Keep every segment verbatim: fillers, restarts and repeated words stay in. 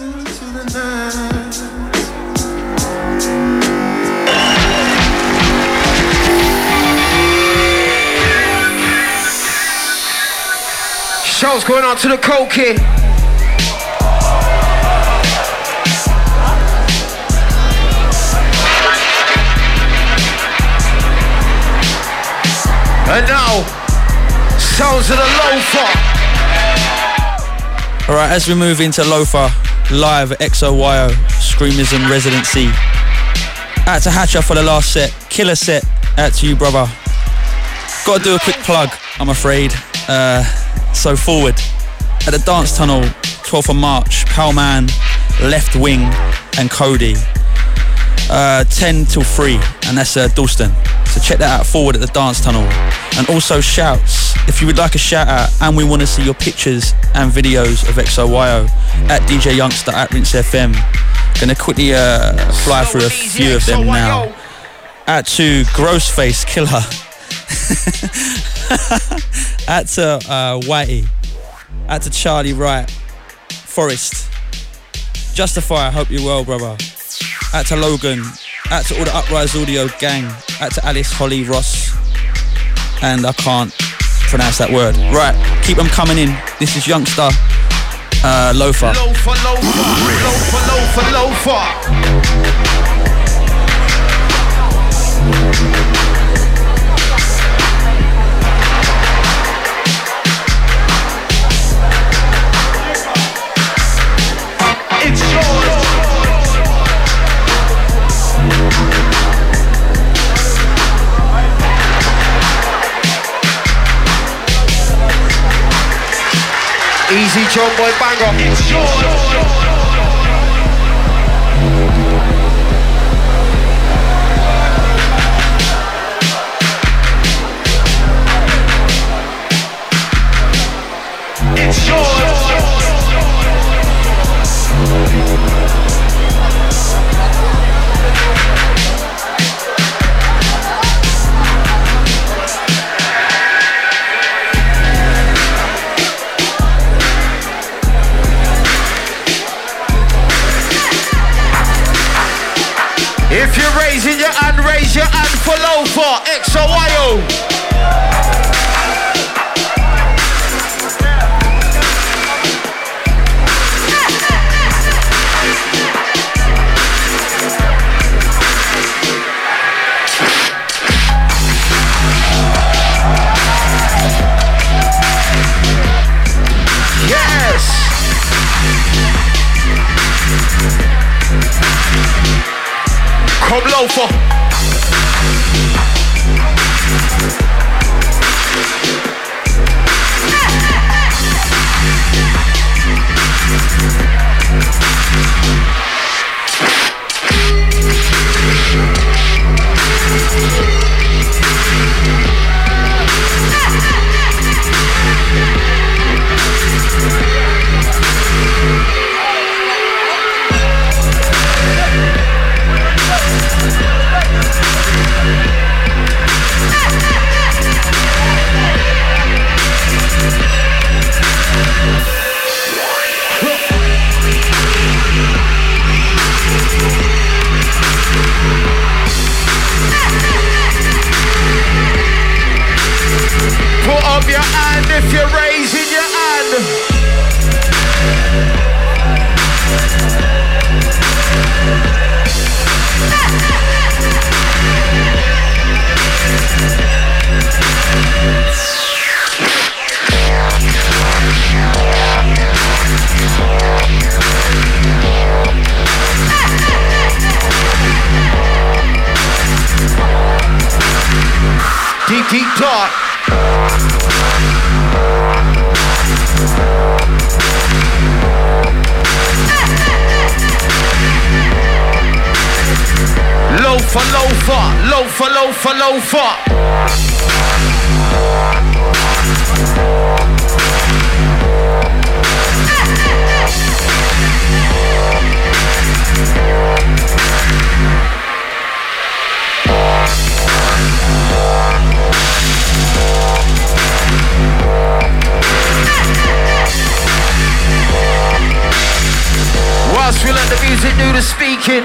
Show's going on to the Coke Kid. And now, sounds of the Loafer. Alright, as we move into Loafer, live at X O Y O, Screamism Residency. Out to Hatcher for the last set, killer set, out to you brother. Gotta do a quick plug, I'm afraid. Uh, so forward, at the Dance Tunnel, twelfth of March, Palman, Left Wing and Cody. Uh, ten till three, and that's uh, Dalston. So check that out, forward at the Dance Tunnel. And also shouts, if you would like a shout out and we want to see your pictures and videos of X O Y O, at D J Youngster at Rinse F M. Gonna quickly uh, fly through a few of them now. At to Grossface Killer. At to uh, Whitey. At to Charlie Wright. Forrest. Justify, I hope you're well, brother. At to Logan. At to all the Uprise Audio gang. At to Alice, Holly, Ross. And I can't pronounce that word. Right, keep them coming in. This is Youngster, uh, Loafer. Loafer, Loafer, Loafer, Loafer, Loafer. Easy John Boy banger. It's yours. It's yours. If you're raising your hand, raise your hand for Loafer, X O Y O. Yes! Come Loafer. Put up your hand if you're raising your hand. Deep, deep thought. Loafer, Loafer, Loafer, Loafer, Loafer. us, we let the music do the speaking.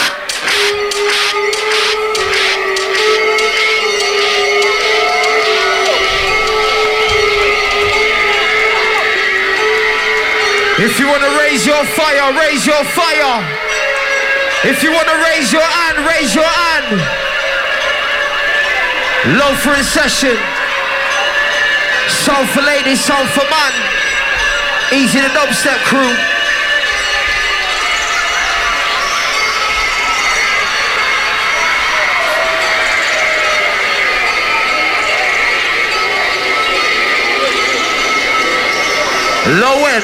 If you want to raise your fire, raise your fire. If you want to raise your hand, raise your hand. Low for a session. Soul for ladies, soul for man. Easy the dubstep crew. Low end.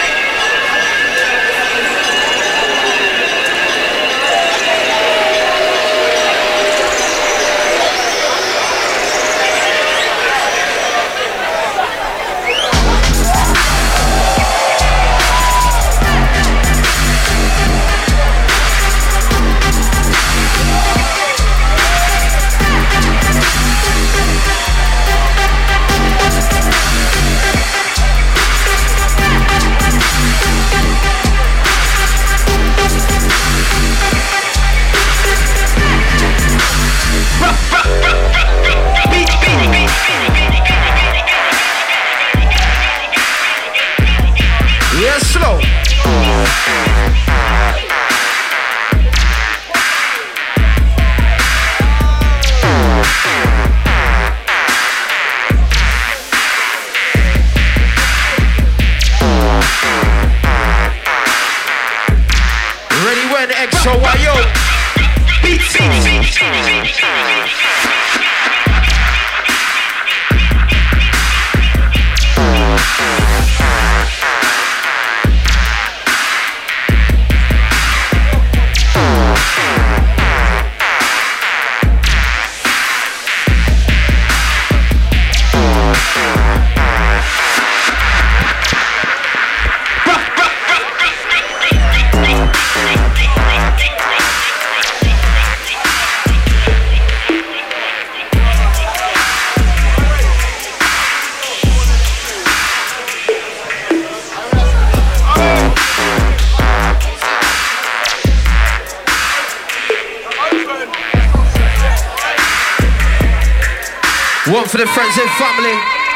One for the friends and family.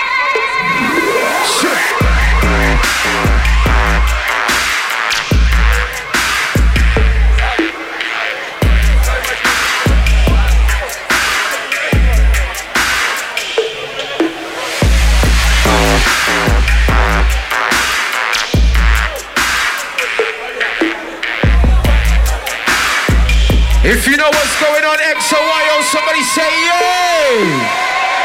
Sure. If you know what's going on, X O Y O, somebody say yay!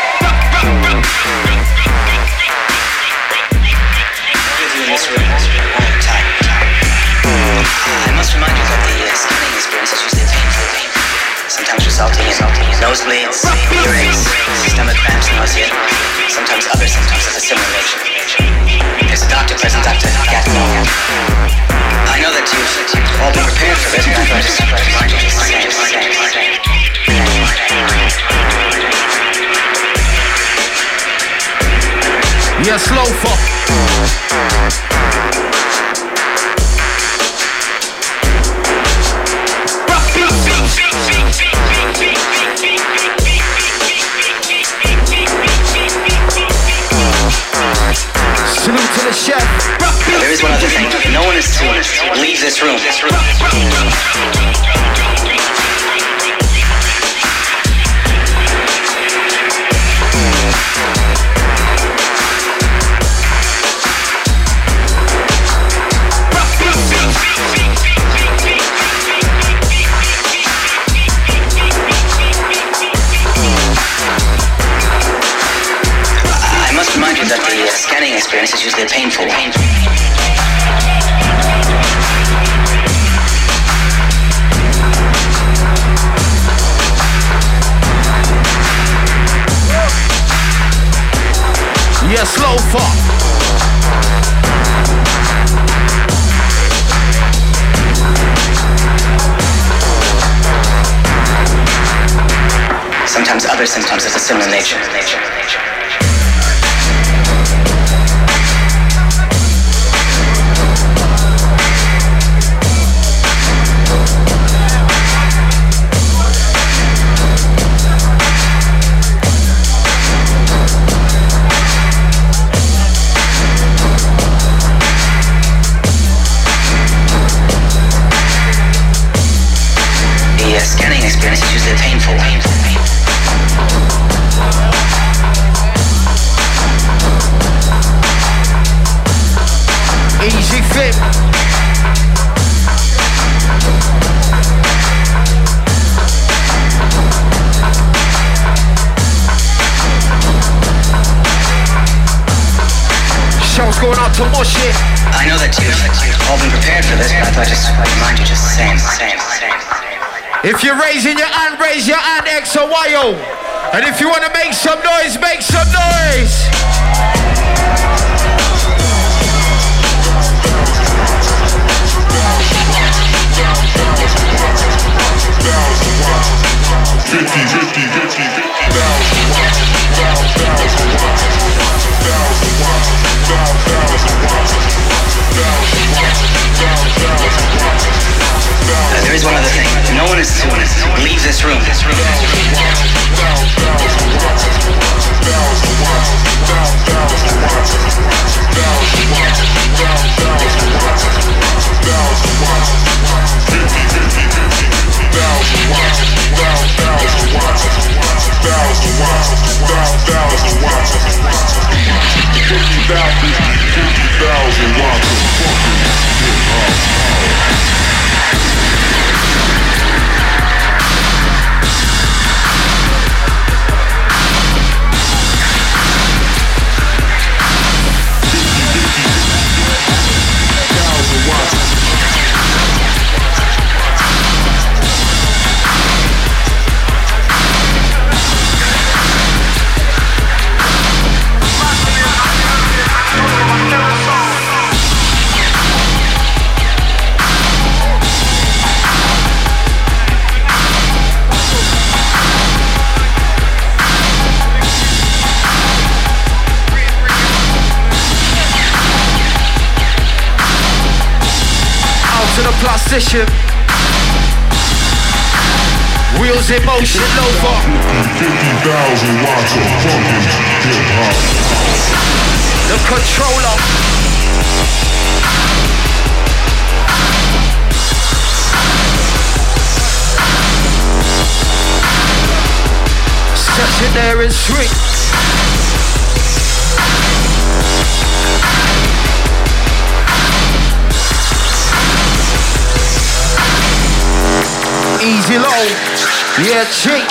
I must remind you that the uh, scanning experience is usually painful, sometimes resulting in nosebleeds, earaches, stomach cramps, nausea, sometimes other symptoms of a similar nature. There's a doctor present, Doctor Gatmo. I know that you've all been prepared for this, but I just remind you just the same, same, same. Yes, Lofa. Salute to the chef. There is one other thing. No one is to leave this room. This room. I must remind you that the uh, scanning experience is usually a painful one. Yes, Lofa. Sometimes other symptoms of a similar nature. experiences usually painful. painful, painful. Easy fit. Show's going out to more shit. I know that you've all been prepared for this, but I thought I'd just remind you just the same, same, same. If you're raising your hand, raise your hand X or Y O. And if you want to make some noise, make some noise. fifty, fifty, fifty, fifty thousand watts, thousand watts, thousand watts, thousand watts, thousand watts, thousand watts. Uh, there is one other thing. No one is to leave this room. This room. Plastician. Wheels in motion, Lofa. fifty thousand watts of fucking hip-hop. The controller. Session there in swing. Easy low, yeah, cheap.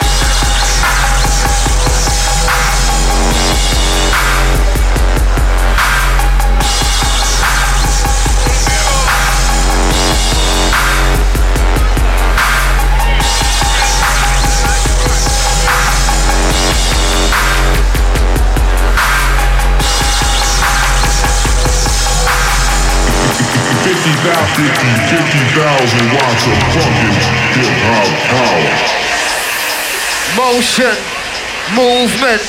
fifty thousand watts of fucking hip-hop power. Motion, movement.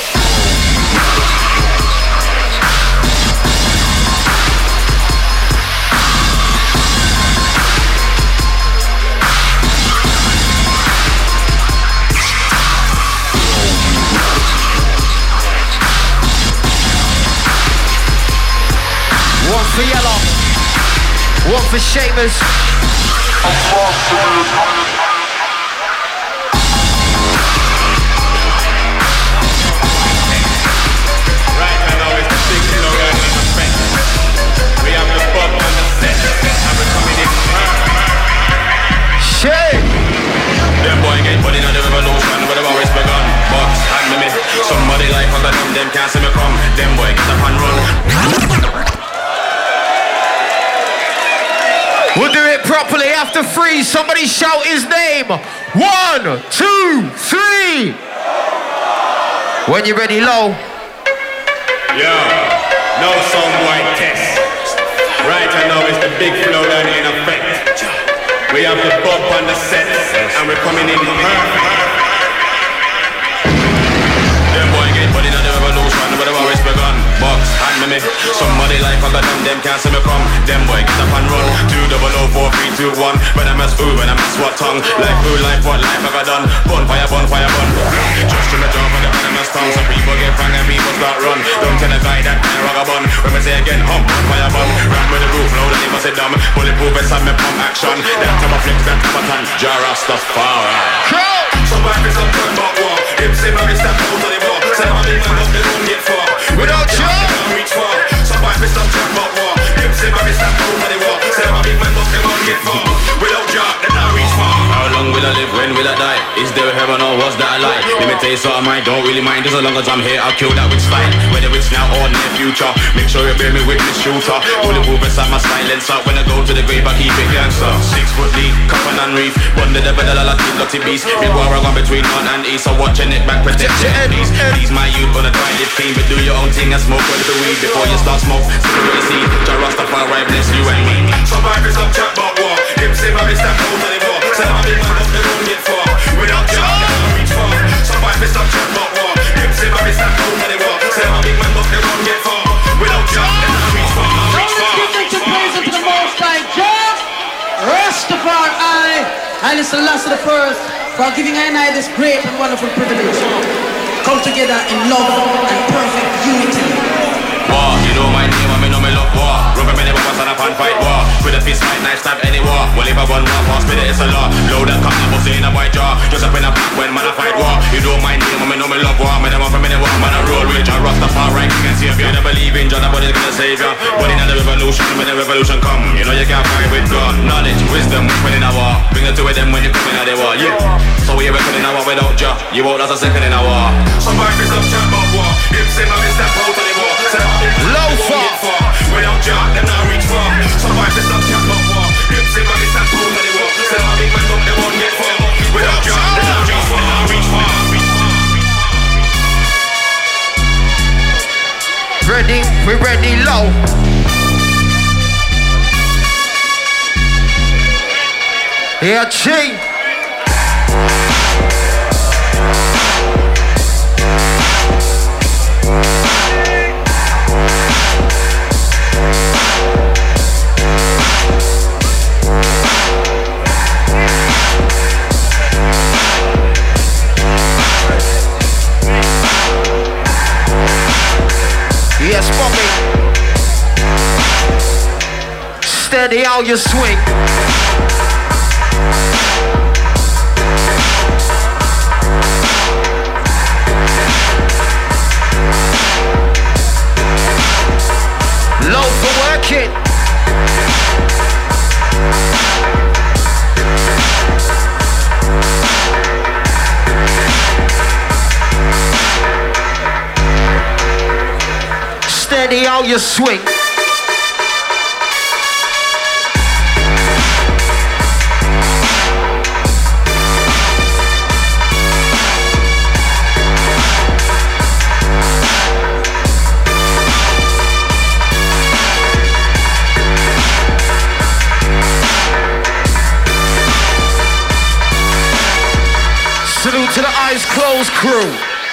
One for yellow. One for shamers. Right now it's the big slogan in effect. We have the pub on the set, and we're coming in firm. Shame. Them boy get put in on the revolution where the war is begun. Box and me, somebody like under them, them can't see me come. Them boy get up and run. We'll do it properly after three. Somebody shout his name. One, two, three. When you're ready, low. Yo, no some boy test. Right now it's the big slogan in effect. We have the bump on the set, and we're coming in perfect. Them boy get put in on the revolution where the war is begun. Box and me, somebody like I got them, them can't see me come. Them boy get up and run. Two double oh four three two, one. When I mess ooh, when I mess what tongue. Life ooh, life what life have I done. Bonfire, bonfire, bun. Just to the job for the venomous tongue. Some people get fang and people start run. Don't tell a guy that I rock a bun. When I say again, hum, bonfire, bun. Run with the roof, load and never sit dumb. Bulletproof inside me pump action. That time I flips, that time I turn. Jara stuff far. Somebody is up to the war. Him say my step out of the war. Say my big man up the room get far. Without you, reach far. Somebody is up to the war. Him say my step out of the war. Say my big man up the room get far. Without you, then I reach far. How long will I live? When will I die? Is there heaven or was that a lie? Let me tell you something, I don't really mind. Just as long as I'm here, I'll kill that witch fight. Whether it's now or near future, make sure you bear me with this shooter. Bulletproof inside my silencer. When I go to the grave, I keep it gangster. Six foot deep, coffin and reef. One the devil, the la dirty beast. Big war I gone between north and east. So watching it back, protect your enemies. These my youth gonna try live clean, but do your own thing and smoke with the weed before you start smoke. Still with the seed, Jah Rastafari bless you and me. Survivors of chat about war. Him say my step out of the war. Say my big man up the road get far. Without Jah, then I reach far. Survivors of chat about war. Him say my step out of the war. Say my big man up the road get far. Without Jah, then I reach far. Reach far. Giving to praise unto the Most High Jah Rastafari, and it's the last of the first for giving I and I this great and wonderful privilege. Come together in love and perfect unity. War, you know my name, I mean, no me love war. Rubber many weapons and a pan fight war. With a fist fight, knife stab any war. Well, if I run war, pass me the it's a law. Load and cock, never say in a white jaw. Just up in a back when man I fight war. You know my name, I mean, no me love war. Me the one from me the one, man I roll with Jah Rastafari, king and savior. You never believe in Jah, nobody's gonna save ya. But in the revolution, when the revolution come, you know you can't fight with God. Knowledge, wisdom, when in a war. Bring it to them when you come in a the war, yeah. So we reckon in a war without Jah. You won't last a second in a war. Somebody is up chat about war. Him say my step out of the war. low far. Without Jah, then I reach far. Somebody is up chat about war. Him say my step out of the war. Say my big man up, they won't get far. Without Jah, then I reach far. Reach far. Ready, we ready low. Yeah, G. Yes, Bobby. Steady how you swing. Low for working. Steady how you swing. Salute to the eyes closed crew.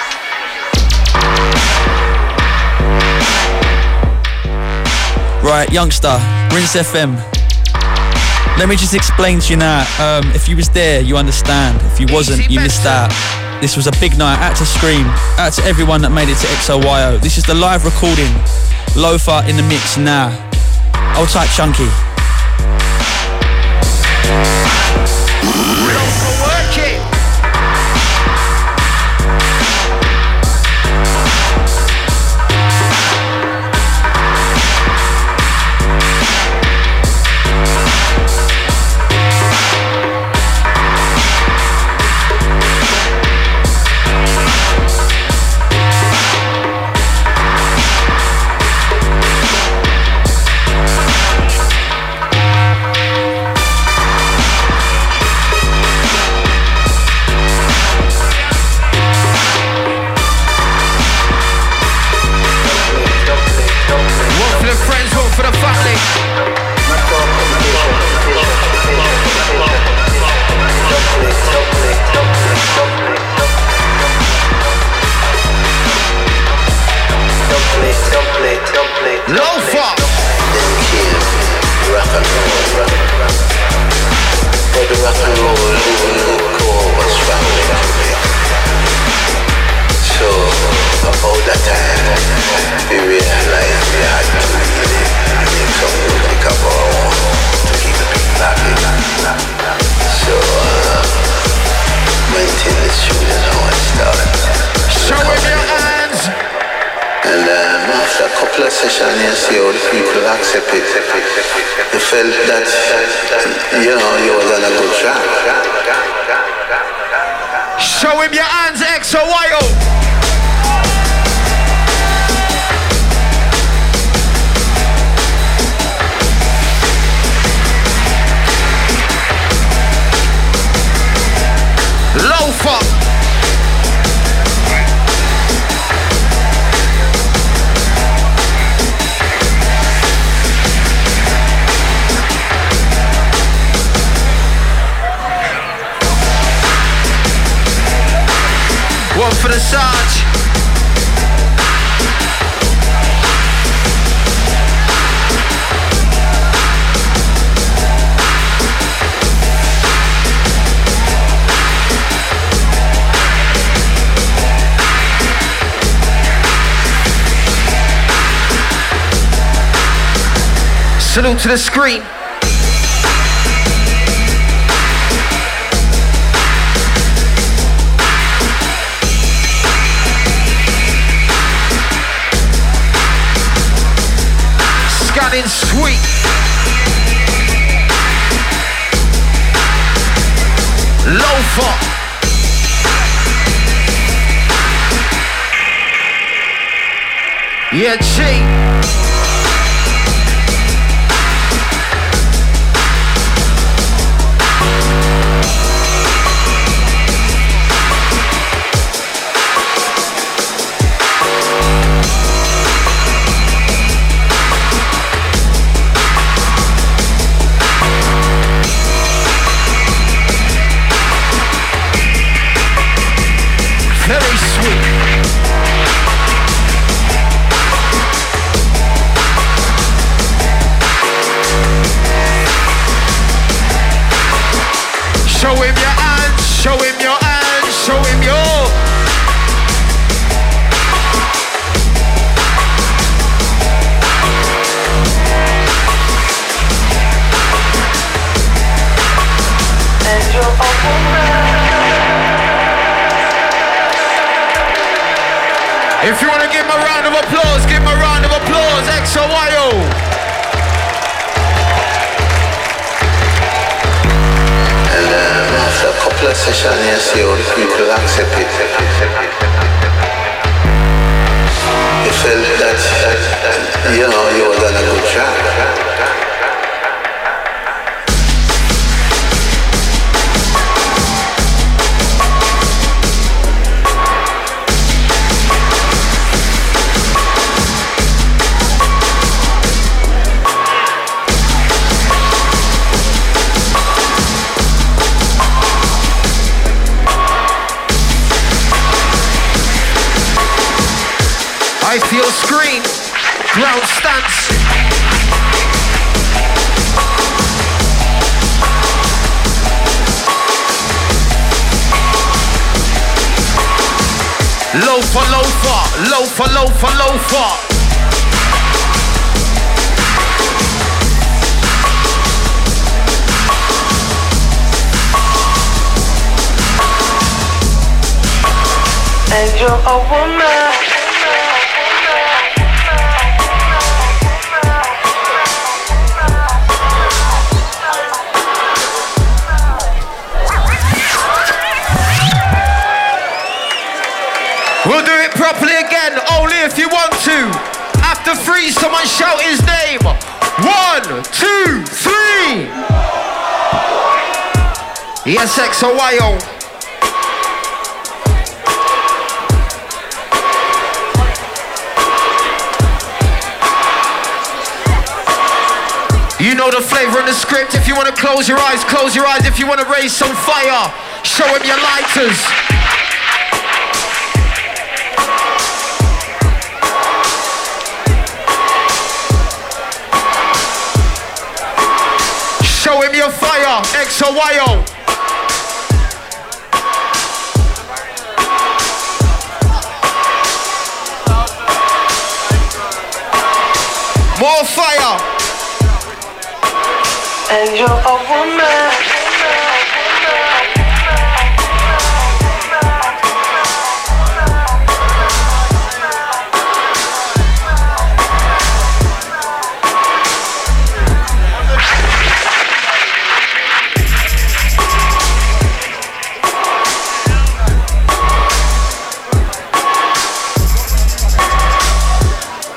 Right, youngster, Rinse F M. Let me just explain to you now. Um, if you was there, you understand. If you wasn't, you missed out. This was a big night. Out to Scream. Out to everyone that made it to X O Y O. This is the live recording. Lofa in the mix now. Hold tight, Chunky. couple of sessions here, see how the people accept it. You felt that, you know, you was on a good track. Show him your hands, X O Y O. Loafer. One for the Sarge. Salute to the screen. Scanning sweet. Loafer. Yeah, G. Very sweet. Show him your hands, show him your hands, show him your. And you're a woman. If you want to give him a round of applause, give him a round of applause, X O Y O. And um, after a couple of sessions here, see how the people accept it. You felt that, you know, you was on a good track. I feel screen, ground stance. Loafer, loafer, loafer, loafer, loafer. And you're a woman. We'll do it properly again, only if you want to. After three, someone shout his name. One, two, three. Yes, X O Y O. You know the flavor and the script. If you want to close your eyes, close your eyes. If you want to raise some fire, show him your lighters. Show him your fire, X O Y O. More fire. And you're a woman.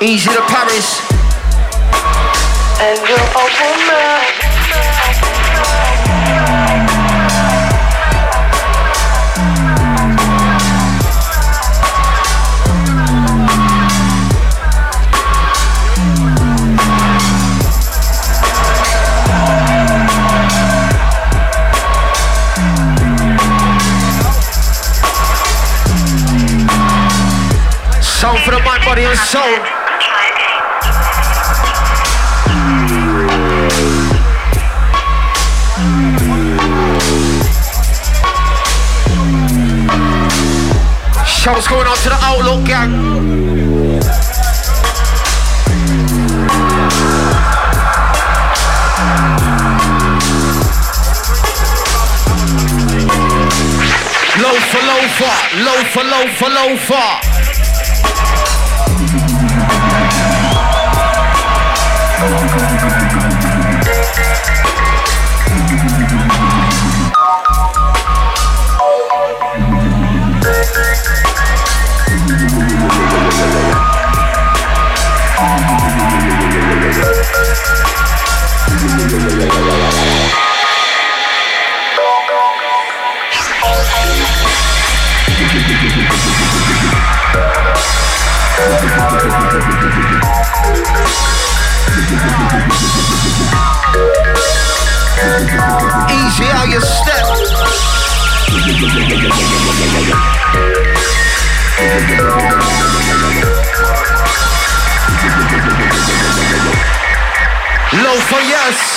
Easy to Paris. And you're a woman. Soul for the mind, body and soul. Shouts going on to the Outlook gang. Low for low for, low for low for low for. Easy how you step. Low for yes.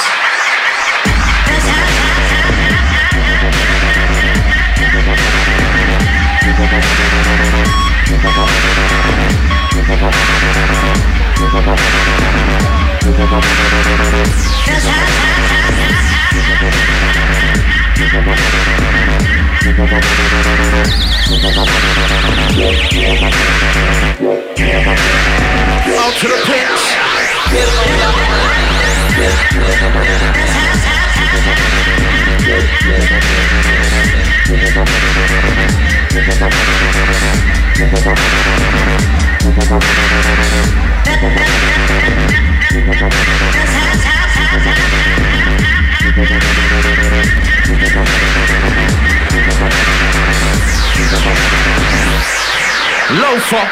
Out to the pitch. Loafer.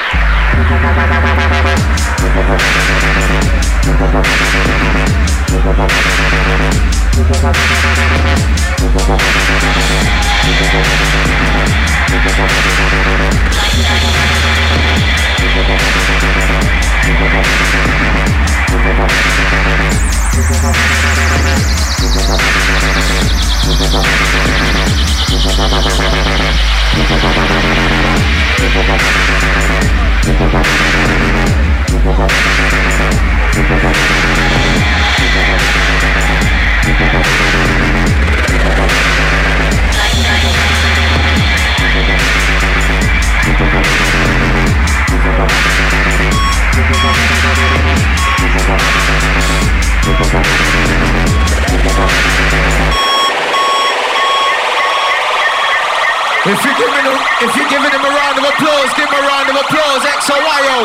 If you're giving him, if you're giving him a round of applause, give him a round of applause. X O Y O.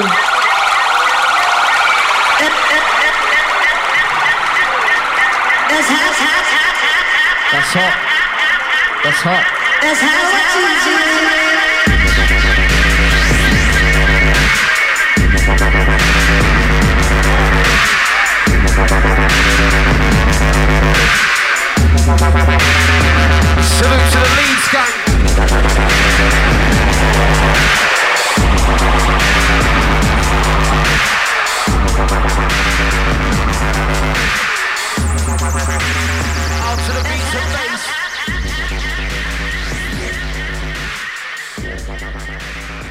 That's hot. That's hot. That's hot. That's hot. Salute to the Leeds gang. Out to the beats and bass.